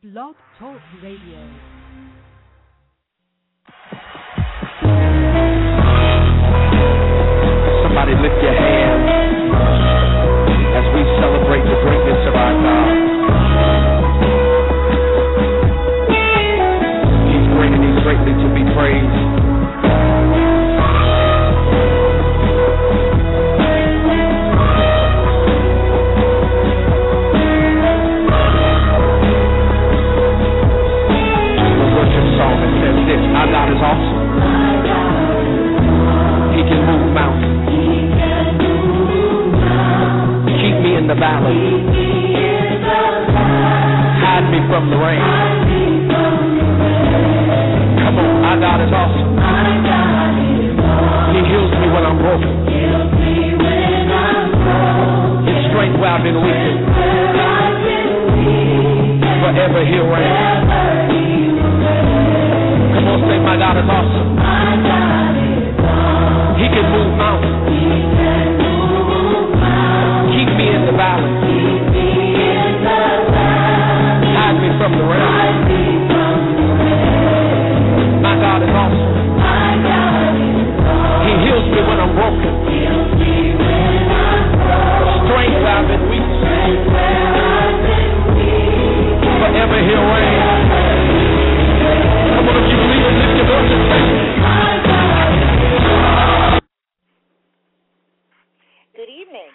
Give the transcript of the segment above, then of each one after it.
Blog Talk Radio. Somebody lift your hands as we celebrate the greatness of our God. He's great and He's greatly to be praised. Our God is awesome. He can move mountains. Keep me in the valley. Hide me from the rain. Come on, our God is awesome. He heals me when I'm broken. His strength where I've been weak. Forever He'll reign. Come on, say, my God is awesome. He can move mountains. Keep me in the valley. Hide me from the rain. My God is awesome. He heals me when I'm broken. Strength where I've been weak. Forever He'll reign. Come on, if you believe it, lift your voice and say it. Good evening.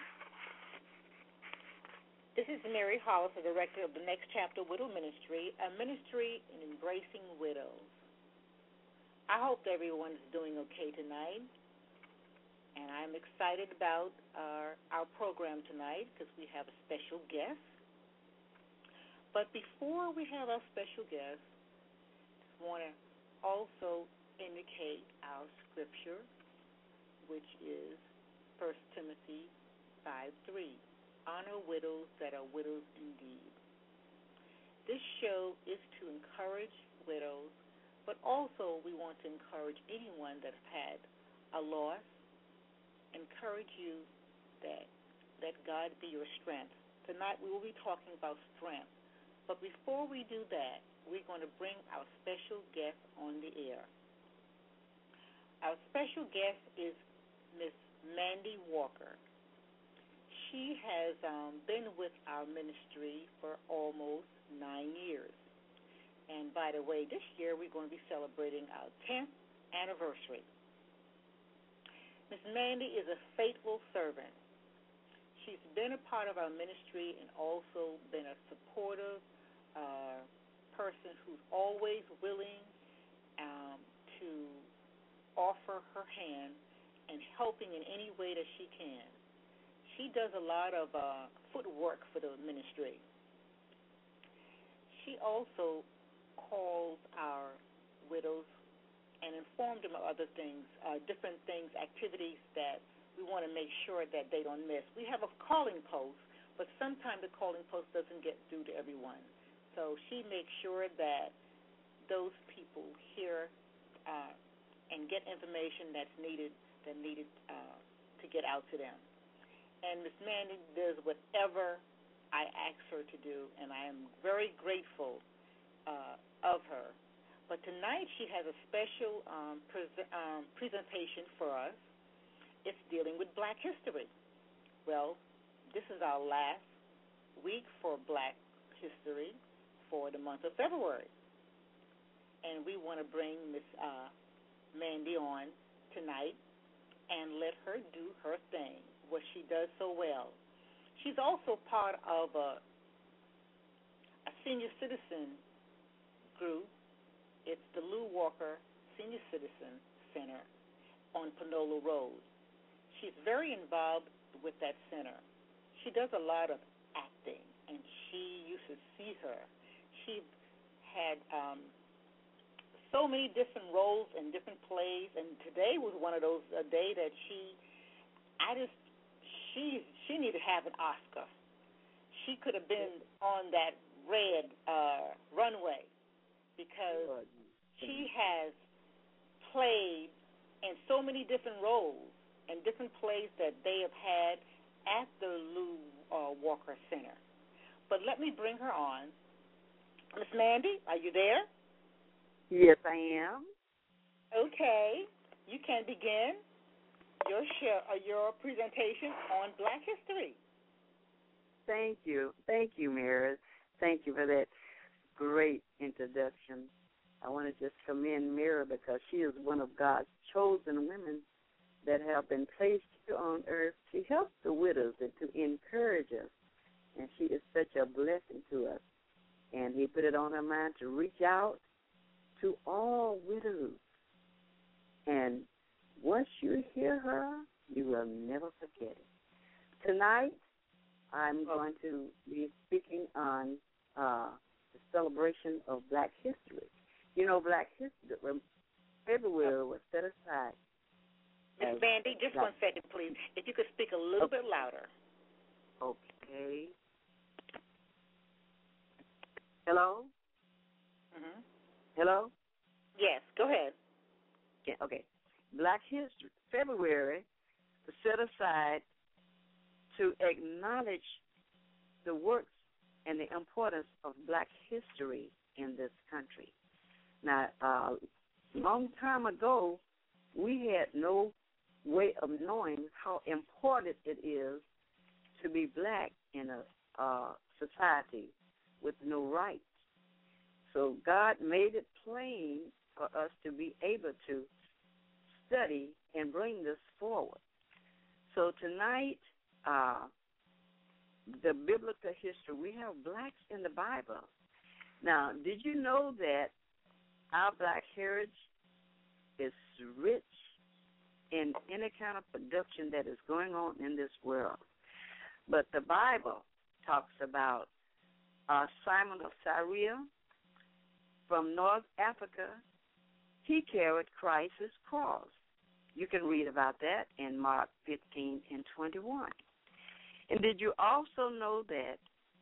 This is Mary Hollis, the director of the Next Chapter Widow Ministry, a ministry in embracing widows. I hope everyone is doing okay tonight, and I'm excited about our program tonight because we have a special guest. But before we have our special guest, I want to also indicate our scripture, which is 1 Timothy 5:3. Honor widows that are widows indeed. This show is to encourage widows, but also we want to encourage anyone that had a loss, encourage you that let God be your strength. Tonight we will be talking about strength. But before we do that, we're going to bring our special guest on the air. Our special guest is Miss Mandy Walker. She has been with our ministry for almost 9 years. And by the way, this year we're going to be celebrating our 10th anniversary. Miss Mandy is a faithful servant. She's been a part of our ministry and also been a supportive person who's always willing to offer her hand and helping in any way that she can. She does a lot of footwork for the ministry. She also calls our widows and informs them of other things, different things, activities that we want to make sure that they don't miss. We have a calling post, but sometimes the calling post doesn't get through to everyone. So she makes sure that those people hear and get information that's needed to get out to them. And Miss Mandy does whatever I ask her to do, and I am very grateful of her. But tonight she has a special presentation for us. It's dealing with Black history. Well, this is our last week for Black history for the month of February. And we want to bring Miss Mandy on tonight and let her do her thing, what she does so well. She's also part of a senior citizen group. It's the Lou Walker Senior Citizen Center on Panola Road. She's very involved with that center. She does a lot of acting, and you should see her. She had so many different roles and different plays, and today was one of those a day that she needed to have an Oscar. She could have been on that red runway because she has played in so many different roles and different plays that they have had at the Lou Walker Center. But let me bring her on Miss Mandy, are you there? Yes, I am. Okay. You can begin your presentation on Black history. Thank you. Thank you, Mary. Thank you for that great introduction. I want to just commend Mary because she is one of God's chosen women that have been placed here on earth to help the widows and to encourage us. And she is such a blessing to us. And he put it on her mind to reach out to all widows. And once you hear her, you will never forget it. Tonight, I'm going to be speaking on the celebration of Black history. You know, Black history, everywhere was set aside. Miss Mandy, just 1 second, please. If you could speak a little bit louder. Okay. Hello? Mm-hmm. Hello? Yes, go ahead. Yeah, okay. Black history, February was set aside to acknowledge the works and the importance of Black history in this country. Now, a long time ago, we had no way of knowing how important it is to be Black in a society with no rights. So God made it plain for us to be able to study and bring this forward. So tonight, the biblical history, we have Blacks in the Bible. Now, did you know that our Black heritage is rich in any kind of production that is going on in this world? But the Bible talks about Simon of Cyrene from North Africa. He carried Christ's cross. You can read about that in Mark 15 and 21. And did you also know that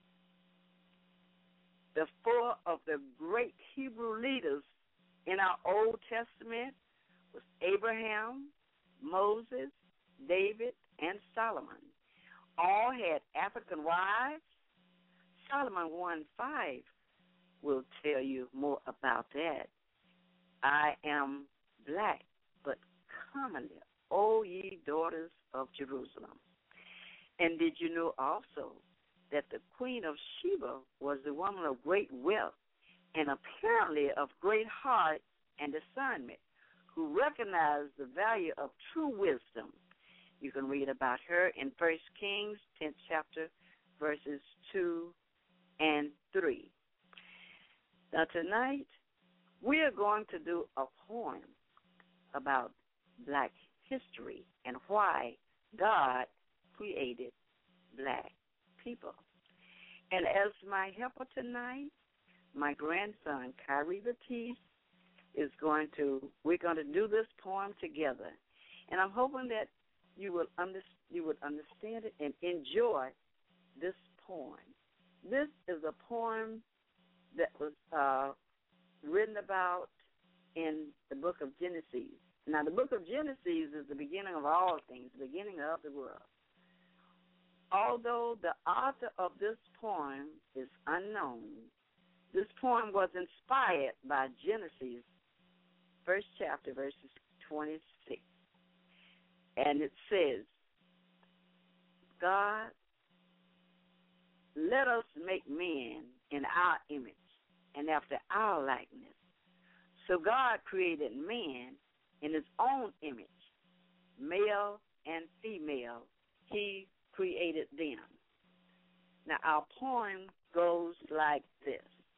the four of the great Hebrew leaders in our Old Testament was Abraham, Moses, David, and Solomon? All had African wives. Solomon 1:5 will tell you more about that. I am Black, but comely, O ye daughters of Jerusalem. And did you know also that the Queen of Sheba was the woman of great wealth and apparently of great heart and discernment, who recognized the value of true wisdom? You can read about her in 1 Kings 10th chapter, verses 2 and 3. Now tonight, we are going to do a poem about Black history and why God created Black people. And as my helper tonight, my grandson, Kyrie Batiste, we're going to do this poem together. And I'm hoping that you would understand it and enjoy this poem. This is a poem that was written about in the book of Genesis. Now, the book of Genesis is the beginning of all things, the beginning of the world. Although the author of this poem is unknown, this poem was inspired by Genesis, first chapter, verses 26. And it says, God, let us make man in our image and after our likeness. So God created man in his own image, male and female, he created them. Now, our poem goes like this.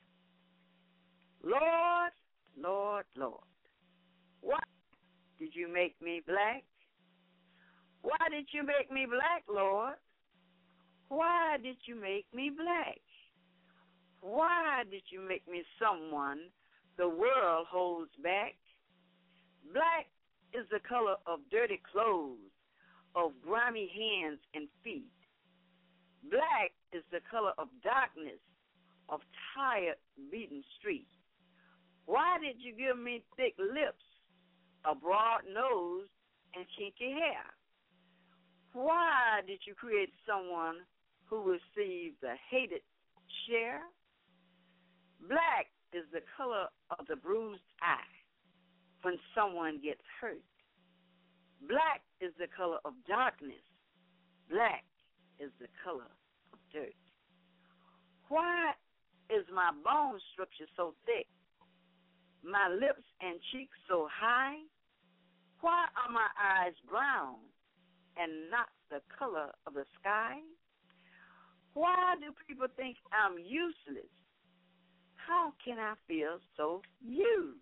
Lord, Lord, Lord, why did you make me Black? Why did you make me Black, Lord? Why did you make me Black? Why did you make me someone the world holds back? Black is the color of dirty clothes, of grimy hands and feet. Black is the color of darkness, of tired, beaten streets. Why did you give me thick lips, a broad nose, and kinky hair? Why did you create someone who receives a hated share? Black is the color of the bruised eye when someone gets hurt. Black is the color of darkness. Black is the color of dirt. Why is my bone structure so thick? My lips and cheeks so high? Why are my eyes brown and not the color of the sky? Why do people think I'm useless? How can I feel so used?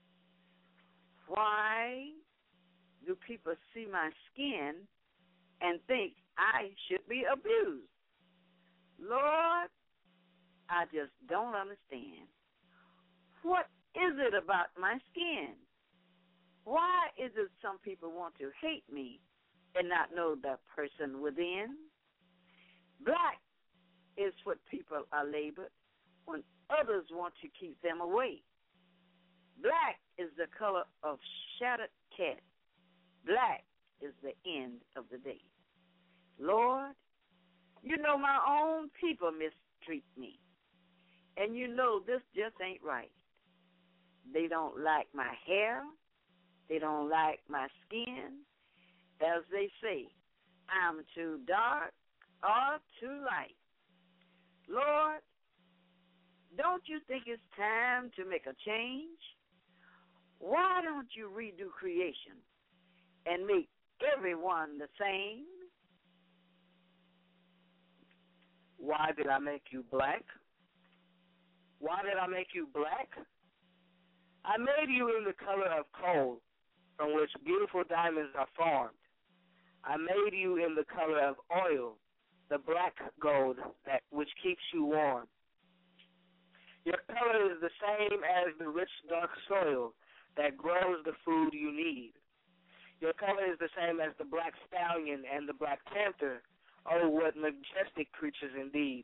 Why do people see my skin and think I should be abused? Lord, I just don't understand. What is it about my skin? Why is it some people want to hate me and not know the person within? Black is what people are labeled when others want to keep them away. Black is the color of shattered cat. Black is the end of the day. Lord, you know my own people mistreat me. And you know this just ain't right. They don't like my hair. They don't like my skin. As they say, I'm too dark or too light. Lord, don't you think it's time to make a change? Why don't you redo creation and make everyone the same? Why did I make you black? Why did I make you black? I made you in the color of coal, from which beautiful diamonds are formed. I made you in the color of oil, the black gold which keeps you warm. Your color is the same as the rich dark soil that grows the food you need. Your color is the same as the black stallion and the black panther. Oh, what majestic creatures indeed.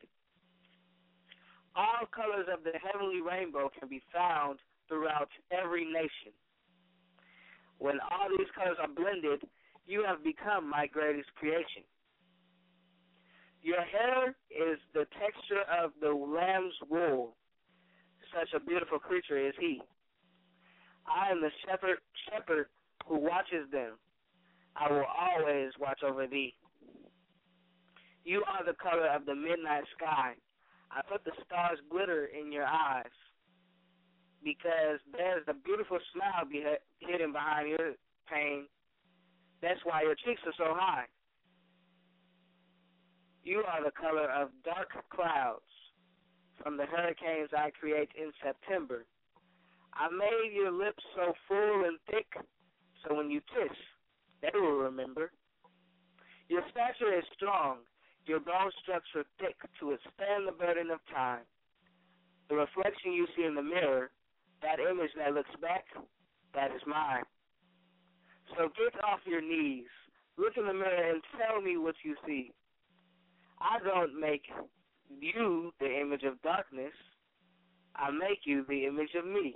All colors of the heavenly rainbow can be found throughout every nation. When all these colors are blended, you have become my greatest creation. Your hair is the texture of the lamb's wool. Such a beautiful creature is he. I am the shepherd who watches them. I will always watch over thee. You are the color of the midnight sky. I put the stars glitter in your eyes because there's a beautiful smile hidden behind your pain. That's why your cheeks are so high. You are the color of dark clouds from the hurricanes I create in September. I made your lips so full and thick, so when you kiss, they will remember. Your stature is strong, your bone structure thick to withstand the burden of time. The reflection you see in the mirror, that image that looks back, that is mine. So get off your knees, look in the mirror and tell me what you see. I don't make you the image of darkness. I make you the image of me.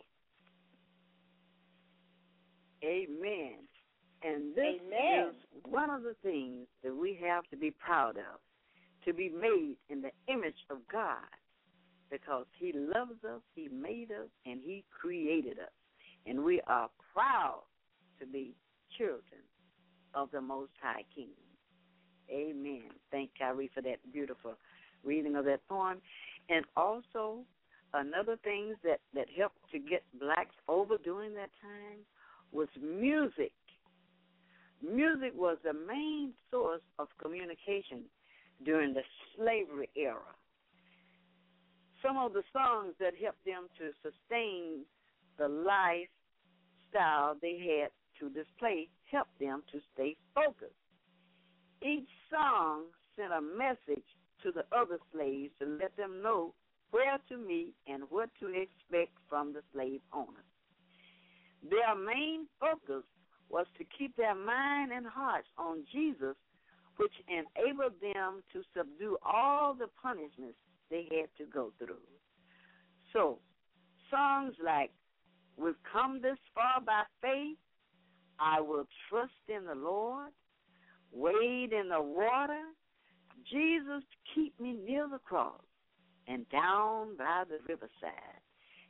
Amen. And this is one of the things that we have to be proud of, to be made in the image of God, because he loves us, he made us, and he created us. And we are proud to be children of the Most High King. Amen. Thank Kyrie for that beautiful reading of that poem. And also, another thing that helped to get blacks over during that time was music. Music was the main source of communication during the slavery era. Some of the songs that helped them to sustain the lifestyle they had to display helped them to stay focused. Each song sent a message to the other slaves to let them know where to meet and what to expect from the slave owners. Their main focus was to keep their mind and hearts on Jesus, which enabled them to subdue all the punishments they had to go through. So, songs like, "We've come this far by faith," "I will trust in the Lord," "Wade in the water," "Jesus keep me near the cross," and "Down by the riverside,"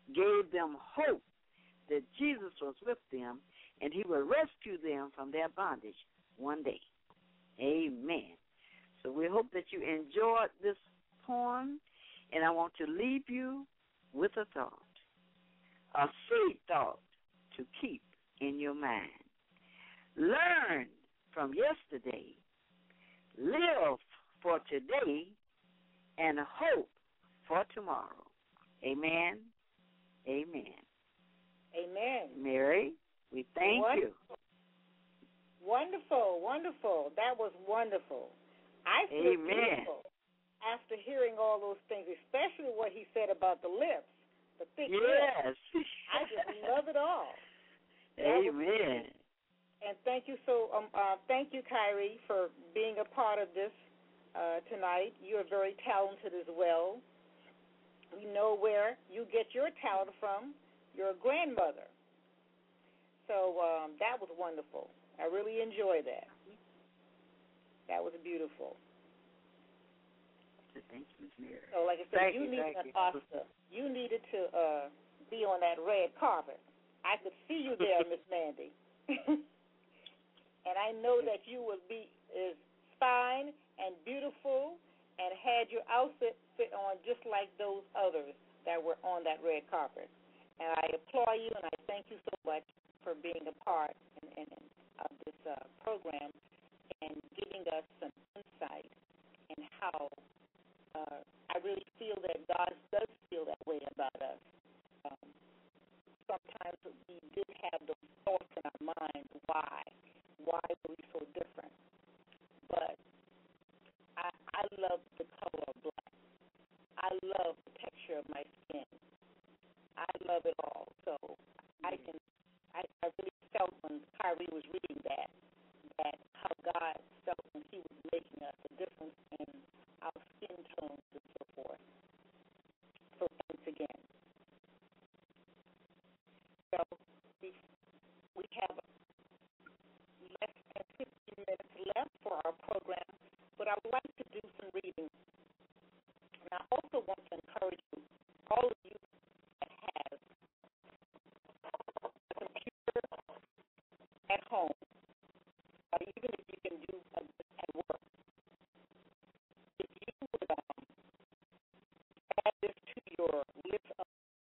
gave them hope that Jesus was with them and he will rescue them from their bondage one day. Amen. So we hope that you enjoyed this poem, and I want to leave you with a thought, a seed thought to keep in your mind. Learn from yesterday, live for today, and hope for tomorrow. Amen. Amen. Amen. Mary, we thank you. Wonderful, wonderful. That was wonderful. I feel beautiful after hearing all those things, especially what he said about the lips, the thick lips. I just love it all. Amen. And thank you thank you, Kyrie, for being a part of this tonight. You are very talented as well. We know where you get your talent from. You're a grandmother. So that was wonderful. I really enjoyed that. That was beautiful. Thank you, Ms. Mary. So, like I said, you needed an Oscar. You needed to be on that red carpet. I could see you there, Miss Mandy. And I know that you would be as fine and beautiful and had your outfit fit on just like those others that were on that red carpet. And I applaud you, and I thank you so much for being a part of this program and giving us some insight in how I really feel that God does feel that way about us. Sometimes we do have those thoughts in our minds, why? Why are we so different? But I love the color of black. I love the texture of my skin. I love it all. So I really felt when Kyrie was reading that how God felt when he was making us a difference in our skin tones and so forth. So thanks again. So we have less than 15 minutes left for our program, but I would like to do some reading. And I also want to encourage you, all of you that have a computer at home, or even if you can do this at work, if you would add this to your list of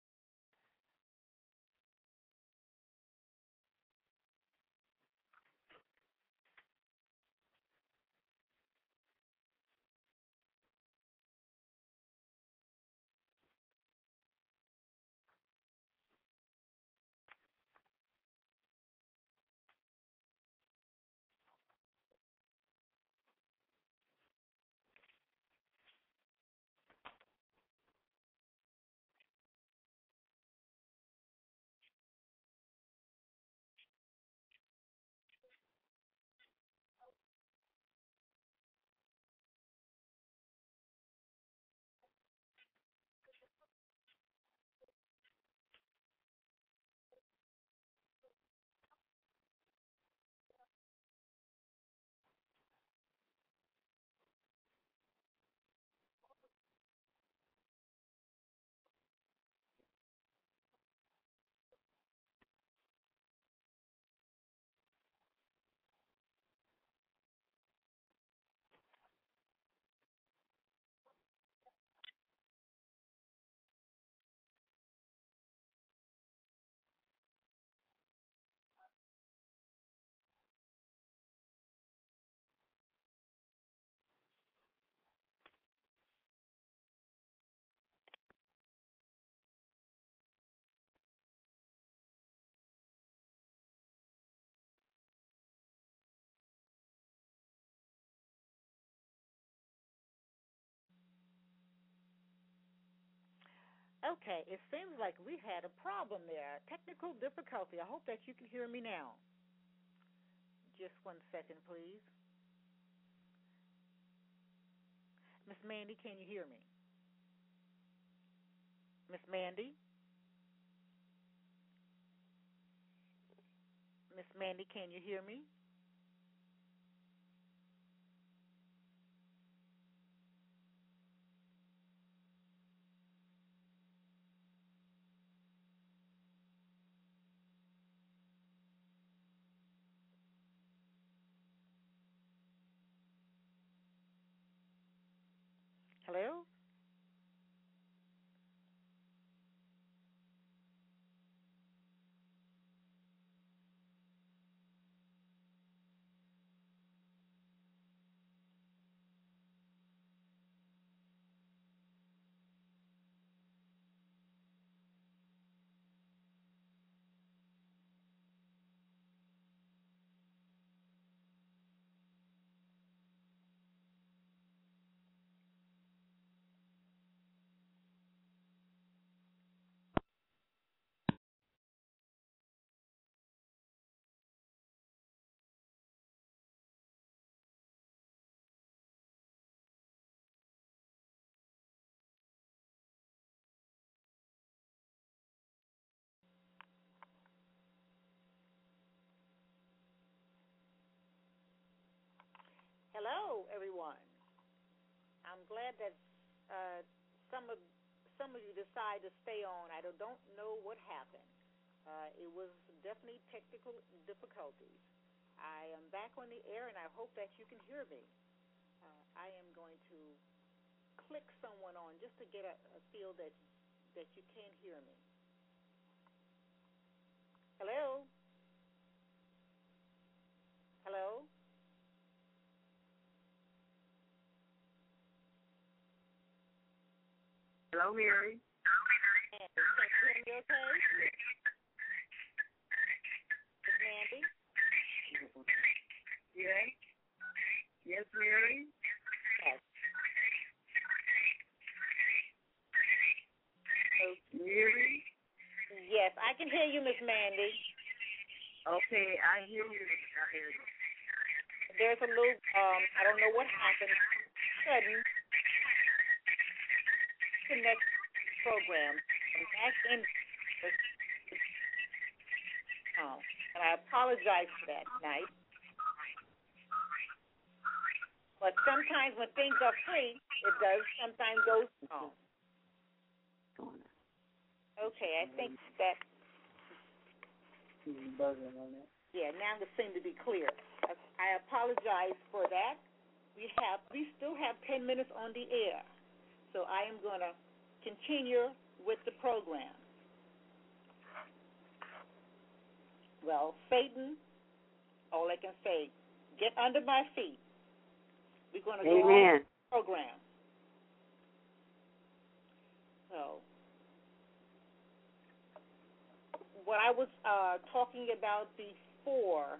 Okay, it seems like we had a problem there, technical difficulty. I hope that you can hear me now. Just 1 second, please. Miss Mandy, can you hear me? Miss Mandy? Miss Mandy, can you hear me? Hello? Hello, everyone. I'm glad that uh, some of some of you decide to stay on. I don't know what happened. It was definitely technical difficulties. I am back on the air, and I hope that you can hear me. I am going to click someone on just to get a feel that you can hear me. Hello? Hello? Hello, Mary. Can you hear me okay? Miss Mandy? Yes. Yes, Mary. Yes. Mary. Yes, I can hear you, Miss Mandy. Okay, I hear you. I hear you. There's a little, I don't know what happened. Sudden connect program. I'm back in. Oh, and I apologize for that tonight. But sometimes when things are free, it does sometimes go wrong. Okay, I think that. Yeah, now it seems to be clear. I apologize for that. We still have 10 minutes on the air, so I am going to continue with the program. Well, Satan, all I can say, get under my feet. We're going to go on with the program. So, what I was talking about before,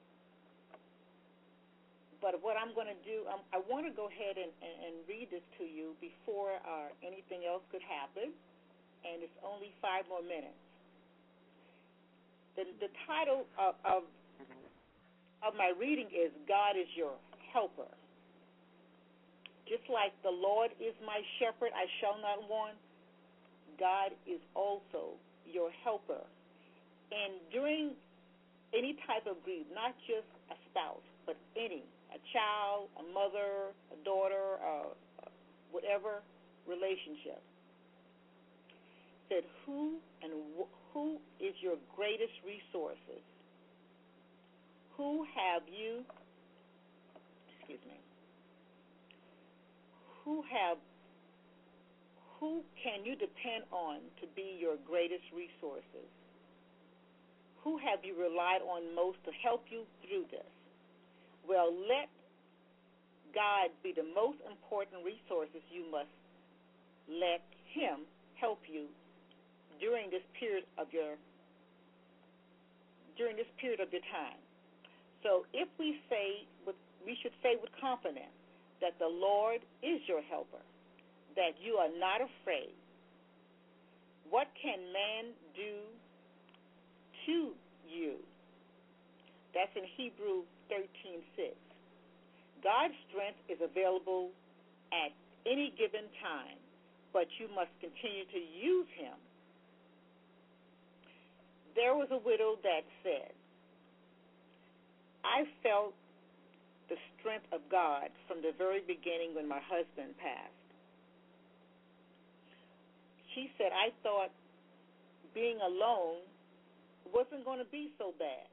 but what I'm going to do, I want to go ahead and read this to you before anything else could happen, and it's only 5 more minutes. The title of my reading is God is Your Helper. Just like the Lord is my shepherd, I shall not want, God is also your helper. And during any type of grief, not just a spouse, but a child, a mother, a daughter, whatever relationship, said who is your greatest resources? Who can you depend on to be your greatest resources? Who have you relied on most to help you through this? Well, let God be the most important resources. You must let Him help you during this period of your time. So if we should say with confidence that the Lord is your helper, that you are not afraid. What can man do to you? That's in Hebrews 13:6. God's strength is available at any given time, but you must continue to use Him. There was a widow that said, I felt the strength of God from the very beginning when my husband passed. She said, I thought being alone wasn't going to be so bad.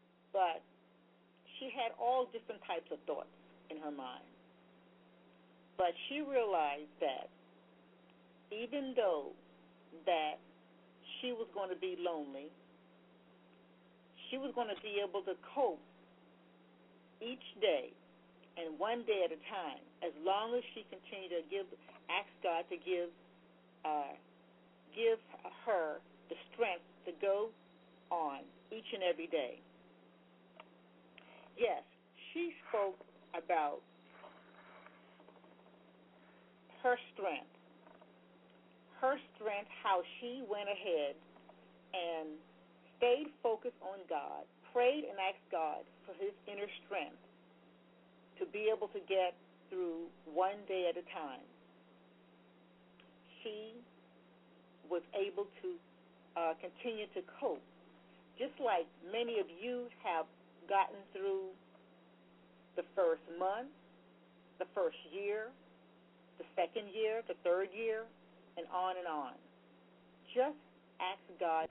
But she had all different types of thoughts in her mind. But she realized that even though that she was going to be lonely, she was going to be able to cope each day and one day at a time, as long as she continued to ask God to give her the strength to go on each and every day. Yes, she spoke about her strength, how she went ahead and stayed focused on God, prayed and asked God for his inner strength to be able to get through one day at a time. She was able to continue to cope, just like many of you have gotten through the first month, the first year, the second year, the third year, and on and on. Just ask God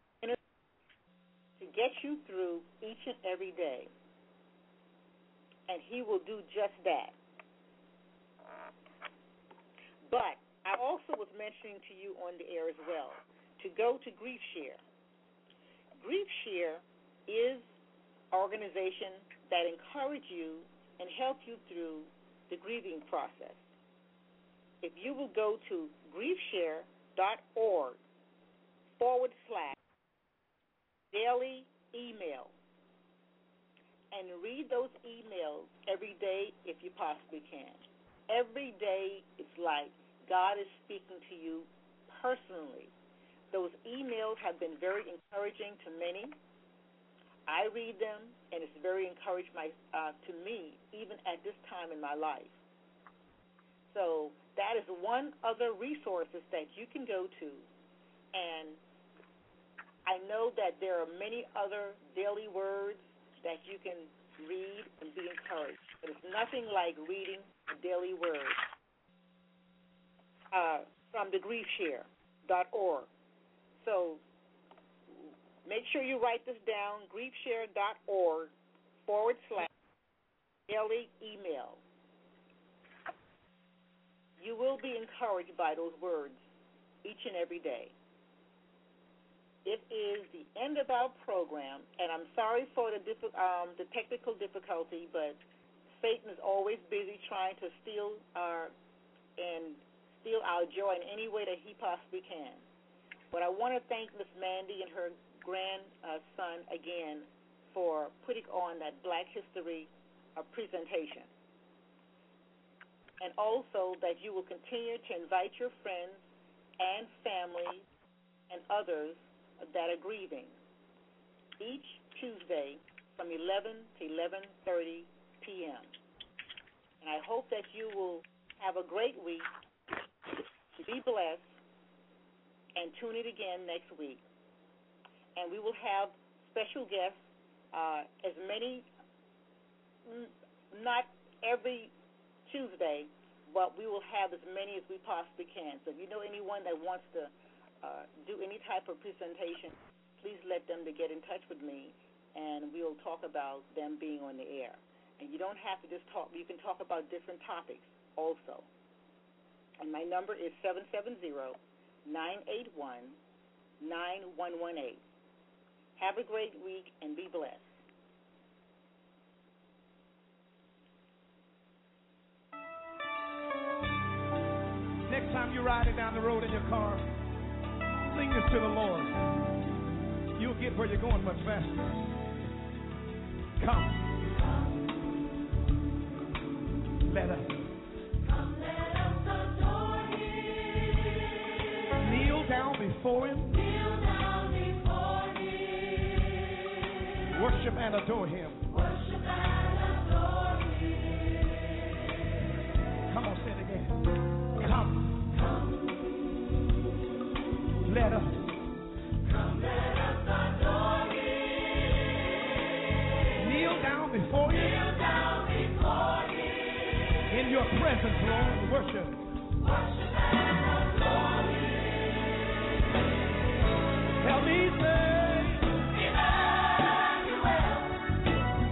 to get you through each and every day, and he will do just that. But I also was mentioning to you on the air as well to go to GriefShare. GriefShare is an organization that encourages you and helps you through the grieving process. If you will go to griefshare.org/daily email and read those emails every day if you possibly can. Every day it's like God is speaking to you personally. Those emails have been very encouraging to many. I read them, and it's very encouraging to me, even at this time in my life. So that is one other resources that you can go to. And I know that there are many other daily words that you can read and be encouraged. But it's nothing like reading a daily word from the griefshare.org. So make sure you write this down, griefshare.org/daily email. You will be encouraged by those words each and every day. It is the end of our program, and I'm sorry for the technical difficulty, but Satan is always busy trying to steal our joy in any way that he possibly can. But I want to thank Miss Mandy and her grandson again for putting on that Black History presentation. And also that you will continue to invite your friends and family and others that are grieving each Tuesday from 11 to 11:30 p.m. And I hope that you will have a great week, be blessed, and tune in again next week. And we will have special guests, as many, not every Tuesday, but we will have as many as we possibly can. So if you know anyone that wants to do any type of presentation, please let them to get in touch with me, and we'll talk about them being on the air. And you don't have to just talk. You can talk about different topics also. And my number is 770-981-9118. Have a great week and be blessed. Next time you're riding down the road in your car, sing this to the Lord. You'll get where you're going much faster. Come. Let us. Come, let us adore Him. Kneel down before Him. Kneel down before Him. Worship and adore Him. Worship and adore Him. Come on, say it again. Come. Let us. Come, let us adore Him. Kneel down before Him. Kneel down before Him. In your presence, Lord, worship. Worship and adore Him. Help me say, Emmanuel.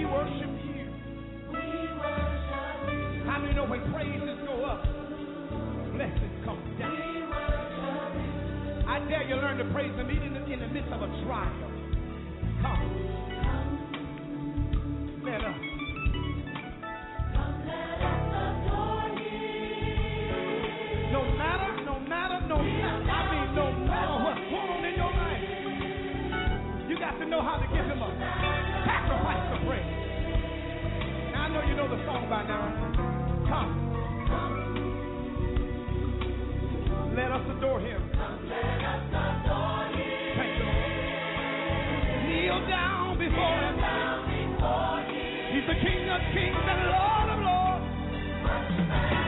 We worship you. How many know when praises go up, blessings come down? I dare you learn to praise him even in the midst of a trial. Come. Let us. No matter, no matter what's going on in your life, you got to know how to give him a sacrifice of praise. Now I know you know the song by now. Come. Let us adore him. Thank you, Lord. Kneel down before him. He's the King of kings and Lord of lords.